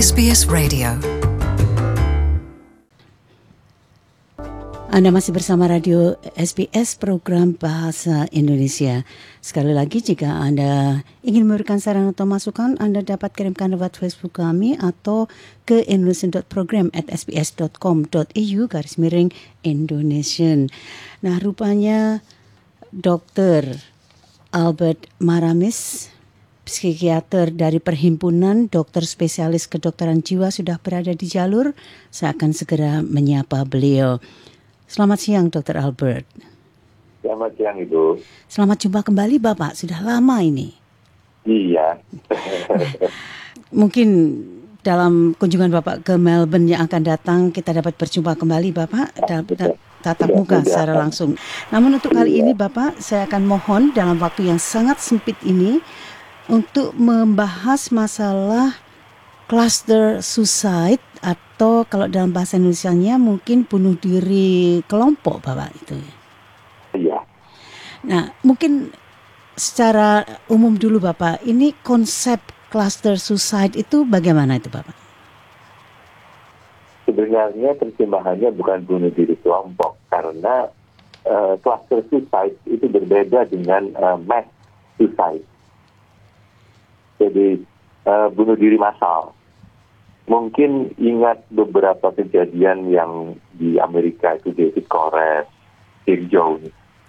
SBS Radio. Anda masih bersama Radio SBS program Bahasa Indonesia. Sekali lagi, jika Anda ingin memberikan saran atau masukan, Anda dapat kirimkan lewat Facebook kami atau ke indonesian.program@sbs.com.au/Indonesian. Nah, rupanya Dr. Albert Maramis, psikiater dari Perhimpunan Dokter Spesialis Kedokteran Jiwa, sudah berada di jalur. Saya akan segera menyapa beliau. Selamat siang, Dr. Albert. Selamat siang, Ibu. Selamat jumpa kembali, Bapak. Sudah lama ini. Iya. Mungkin dalam kunjungan Bapak ke Melbourne yang akan datang, kita dapat berjumpa kembali, Bapak, dalam tatap muka secara langsung. Namun untuk kali ini, Bapak, saya akan mohon dalam waktu yang sangat sempit ini untuk membahas masalah cluster suicide, atau kalau dalam bahasa Indonesianya mungkin bunuh diri kelompok, Bapak, itu. Iya. Nah, mungkin secara umum dulu, Bapak, ini konsep cluster suicide itu bagaimana itu, Bapak? Sebenarnya terjemahannya bukan bunuh diri kelompok, karena cluster suicide itu berbeda dengan mass suicide. Jadi bunuh diri massal. Mungkin ingat beberapa kejadian yang di Amerika itu, David Koresh, Tim Jones.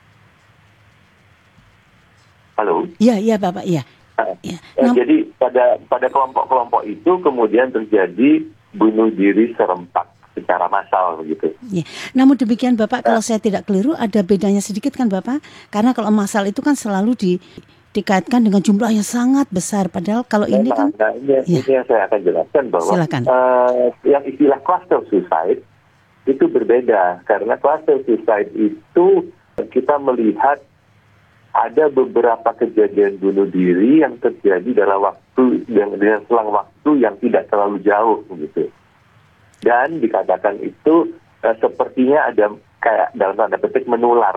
Halo? Iya, Bapak, iya. Jadi pada kelompok-kelompok itu kemudian terjadi bunuh diri serempak secara massal begitu. Ya. Namun demikian, Bapak, kalau saya tidak keliru, ada bedanya sedikit kan, Bapak? Karena kalau massal itu kan selalu dikaitkan dengan jumlah yang sangat besar, padahal kalau ini kan ini yang saya akan jelaskan bahwa yang istilah cluster suicide itu berbeda, karena cluster suicide itu kita melihat ada beberapa kejadian bunuh diri yang terjadi dalam waktu dengan selang waktu yang tidak terlalu jauh begitu, dan dikatakan itu sepertinya ada kayak dalam tanda petik menular.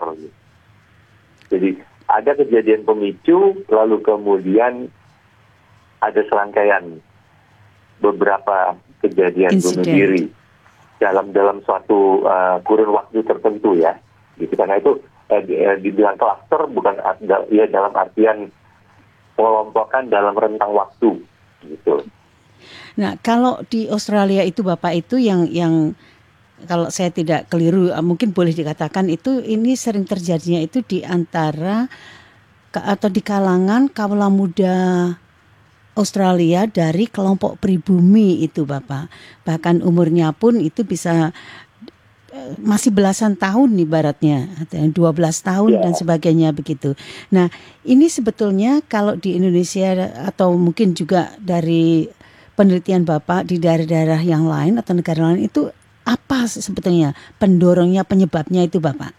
Jadi ada kejadian pemicu, lalu kemudian ada serangkaian beberapa kejadian bunuh diri dalam suatu kurun waktu tertentu, ya. Gitu, karena itu dibilang cluster bukan ya dalam artian pengelompokan dalam rentang waktu, gitu. Nah, kalau di Australia itu, Bapak, itu yang kalau saya tidak keliru, mungkin boleh dikatakan itu ini sering terjadinya itu di antara atau di kalangan kaula muda Australia dari kelompok pribumi itu, Bapak. Bahkan umurnya pun itu bisa masih belasan tahun ibaratnya, 12 tahun dan sebagainya begitu. Nah, ini sebetulnya kalau di Indonesia atau mungkin juga dari penelitian Bapak di daerah-daerah yang lain atau negara lain itu, apa sebetulnya pendorongnya, penyebabnya itu, Bapak?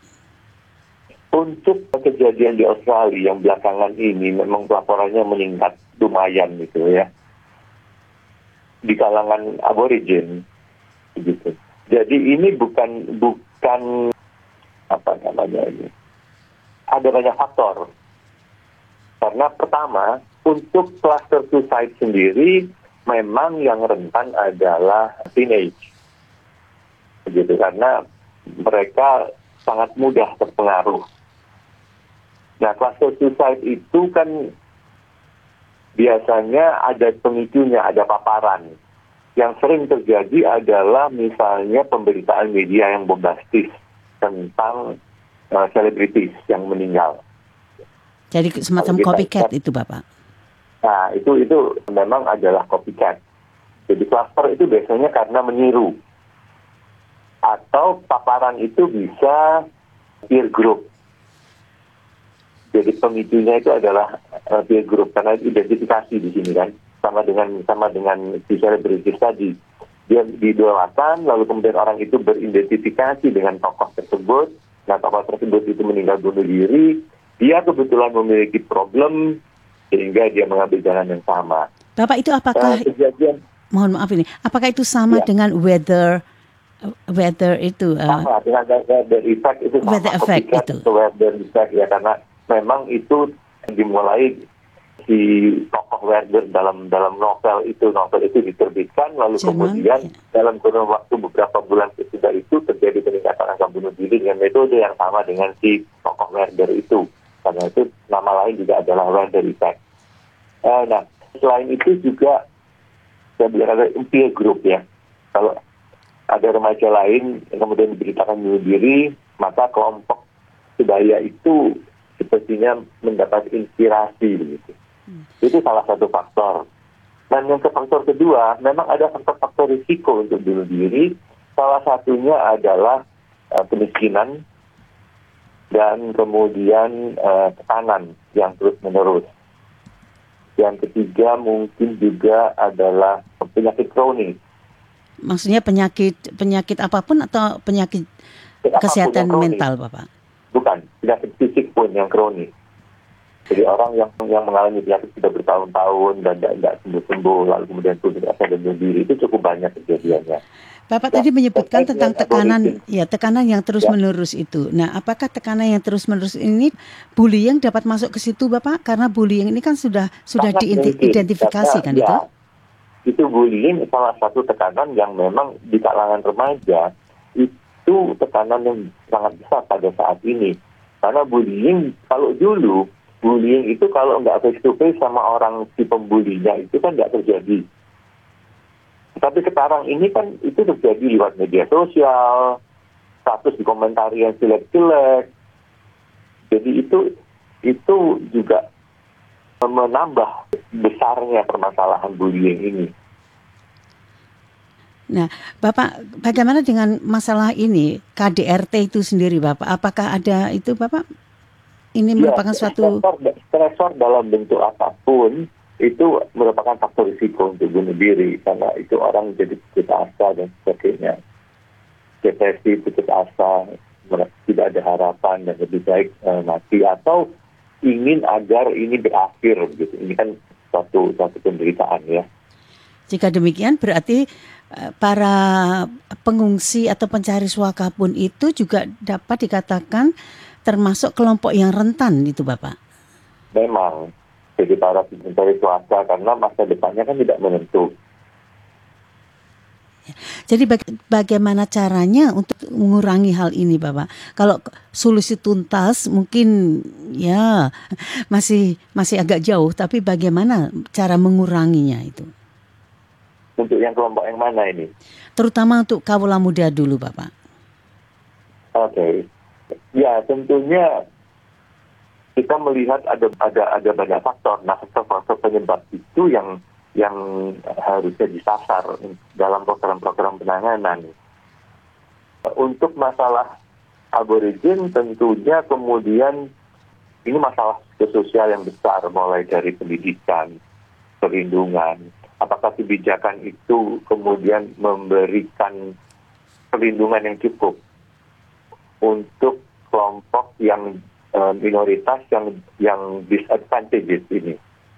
Untuk kejadian di Australia yang belakangan ini memang pelaporannya meningkat lumayan gitu, ya, di kalangan aborigin gitu. Jadi ini bukan apa namanya ini. Ada banyak faktor. Karena pertama, untuk cluster suicide sendiri memang yang rentan adalah teenage. Gitu, karena mereka sangat mudah terpengaruh. Nah, cluster suicide itu kan biasanya ada pemicunya, ada paparan. Yang sering terjadi adalah misalnya pemberitaan media yang bombastis tentang selebritis yang meninggal. Jadi semacam copycat itu, Bapak? Nah, itu memang adalah copycat. Jadi cluster itu biasanya karena meniru. Atau paparan itu bisa peer group. Jadi pemicunya itu adalah peer group, karena identifikasi di sini kan sama dengan si selebritis tadi. Dia diidolakan, lalu kemudian orang itu beridentifikasi dengan tokoh tersebut. Nah, tokoh tersebut itu meninggal bunuh diri. Dia kebetulan memiliki problem sehingga dia mengambil jalan yang sama. Bapak, itu apakah mohon maaf ini, apakah itu sama dengan weather itu? Sama dengan weather effect itu sama. Weather effect itu. Weather effect, ya, karena memang itu dimulai si tokoh Werder dalam novel itu diterbitkan, lalu kemudian dalam kurun waktu beberapa bulan sesudah itu terjadi peningkatan angka bunuh diri dengan metode yang sama dengan si tokoh Werder itu. Karena itu nama lain juga adalah Werder Effect. Nah, selain itu juga saya bilang ada peer group ya. Kalau ada remaja lain yang kemudian diberitakan bunuh diri, maka kelompok sebaya itu sepertinya mendapat inspirasi begitu. Itu salah satu faktor. Dan yang faktor kedua, memang ada faktor-faktor risiko untuk bunuh diri. Salah satunya adalah kemiskinan dan kemudian tekanan yang terus-menerus. Yang ketiga mungkin juga adalah penyakit kronis. Maksudnya penyakit apapun atau penyakit kesehatan mental, Bapak? Bukan, penyakit fisik pun yang kronis. Jadi orang yang mengalami penyakit sudah bertahun-tahun dan tidak sembuh-sembuh, lalu kemudian putus asa dan bunuh diri, itu cukup banyak kejadiannya. Bapak tadi menyebutkan tentang tekanan yang terus-menerus itu. Nah, apakah tekanan yang terus-menerus ini bullying dapat masuk ke situ, Bapak? Karena bullying ini kan sudah diidentifikasi kan itu? Itu bullying salah satu tekanan yang memang di kalangan remaja itu tekanan yang sangat besar pada saat ini. Karena bullying, kalau dulu, bullying itu kalau nggak face to face sama orang si pembulinya itu kan nggak terjadi. Tapi sekarang ini kan itu terjadi lewat media sosial, status di komentari yang jelek-jelek. Jadi itu juga menambah besarnya permasalahan bullying ini. Nah, Bapak, bagaimana dengan masalah ini, KDRT itu sendiri, Bapak? Apakah ada itu, Bapak? Ini merupakan suatu stresor dalam bentuk apapun itu merupakan faktor risiko untuk bunuh diri, karena itu orang jadi putus asa dan sebagainya. Depresi, putus asa, tidak ada harapan dan lebih baik mati, atau ingin agar ini berakhir gitu. Ini kan suatu penderitaan ya. Jika demikian berarti para pengungsi atau pencari suaka pun itu juga dapat dikatakan termasuk kelompok yang rentan itu, Bapak? Memang, jadi para pencari suaka karena masa depannya kan tidak menentu. Jadi bagaimana caranya untuk mengurangi hal ini, Bapak? Kalau solusi tuntas mungkin ya masih agak jauh, tapi bagaimana cara menguranginya itu? Untuk yang kelompok yang mana ini? Terutama untuk kawula muda dulu, Bapak. Oke. Ya, tentunya kita melihat ada banyak faktor. Nah, faktor penyebab itu yang harusnya disasar dalam program-program penanganan. Untuk masalah aborigin tentunya kemudian ini masalah sosial yang besar, mulai dari pendidikan, perlindungan. Apakah kebijakan itu kemudian memberikan perlindungan yang cukup untuk kelompok yang minoritas yang disadvantaged ini?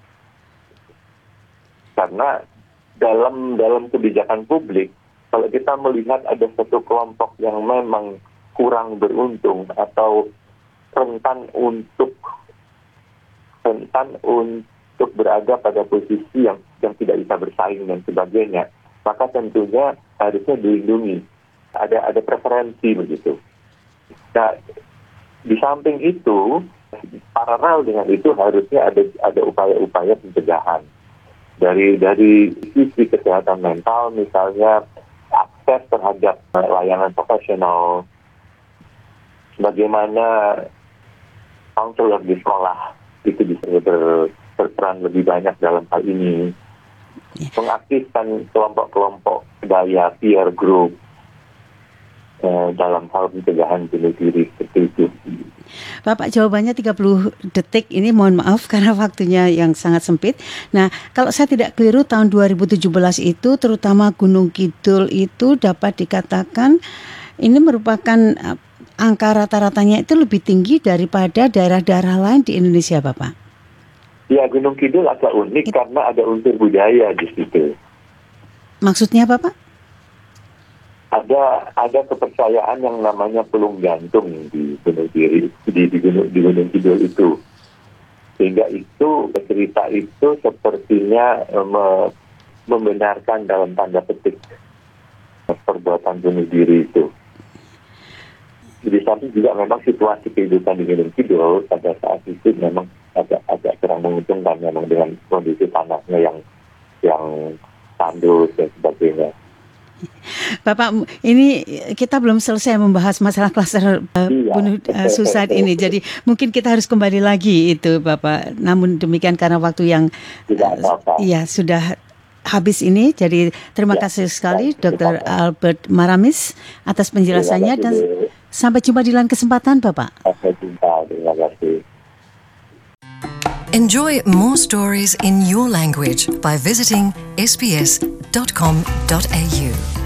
Karena dalam kebijakan publik, kalau kita melihat ada satu kelompok yang memang kurang beruntung atau rentan untuk berada pada posisi yang tidak bisa bersaing dan sebagainya, maka tentunya harusnya dilindungi. Ada preferensi begitu. Nah, di samping itu, paralel dengan itu harusnya ada upaya-upaya pencegahan. Dari sisi kesehatan mental, misalnya akses terhadap layanan profesional, bagaimana counselor di sekolah itu bisa berperan lebih banyak dalam hal ini, mengaktifkan kelompok-kelompok daya peer group dalam hal pencegahan bunuh diri seperti itu. Bapak, jawabannya 30 detik ini, mohon maaf karena waktunya yang sangat sempit. Nah, kalau saya tidak keliru tahun 2017 itu terutama Gunung Kidul itu dapat dikatakan ini merupakan angka rata-ratanya itu lebih tinggi daripada daerah-daerah lain di Indonesia, Bapak. Ya, Gunung Kidul agak unik karena ada unsur budaya di situ. Maksudnya apa, Pak? Ada kepercayaan yang namanya pelung gantung di Gunung Kidul itu. Sehingga cerita itu sepertinya membenarkan dalam tanda petik perbuatan bunuh diri itu. Di samping juga memang situasi kehidupan di Gunung Kidul pada saat itu memang agak kurang menguntungkan, memang dengan kondisi tanahnya yang tandus dan sebagainya. Bapak, ini kita belum selesai membahas masalah klaster bunuh suicide ini. Jadi mungkin kita harus kembali lagi itu, Bapak. Namun demikian karena waktu yang sudah habis ini. Jadi terima kasih sekali Dr. Albert Maramis atas penjelasannya dan sampai jumpa di lain kesempatan, Bapak. Sampai jumpa, terima kasih. Enjoy more stories in your language by visiting sbs.com.au.